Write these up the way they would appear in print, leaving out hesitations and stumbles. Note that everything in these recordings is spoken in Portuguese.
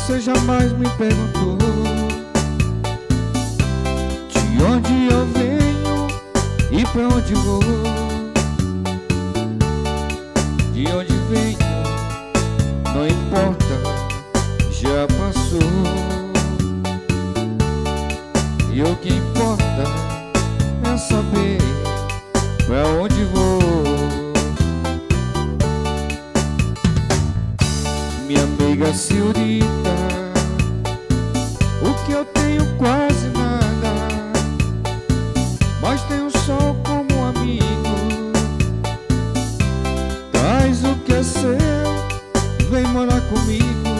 você jamais me perguntou de onde eu venho e pra onde vou. De onde venho não importa, já passou. E o que importa é saber pra onde vou. Minha amiga senhorita, o que eu tenho quase nada, mas tenho sol como amigo. Traz o que é seu, vem morar comigo.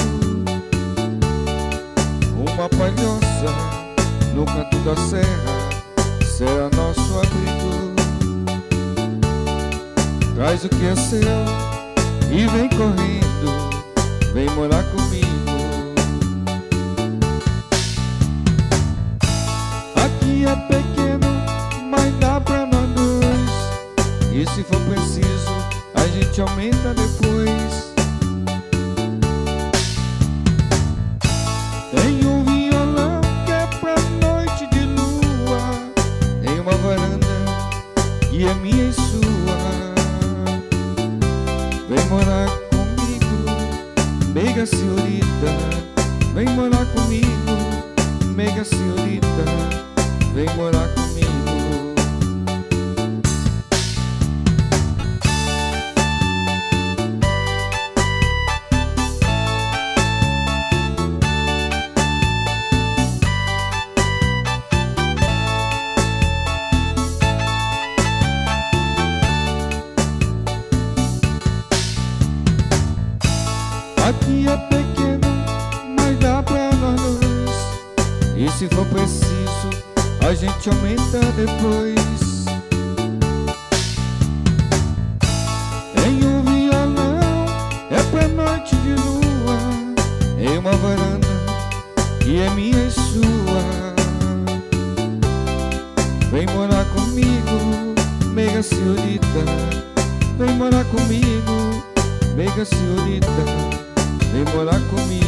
Uma palhoça no canto da serra será nosso abrigo. Traz o que é seu e vem correndo, vem morar comigo. Aqui é pequeno, mas dá pra nós dois. E se for preciso, a gente aumenta depois. Tem um violão que é pra noite de lua, tem uma varanda que é minha e sua. Vem morar comigo, meiga senhorita. Vem morar comigo, meiga senhorita. Vem morar comigo. Aqui é pequeno, mas dá pra nós dois. E se for preciso, a gente aumenta depois. Tem um violão, é pra noite de lua, em uma varanda que é minha e sua. Vem morar comigo, meiga senhorita. Vem morar comigo, meiga senhorita. Vem morar comigo.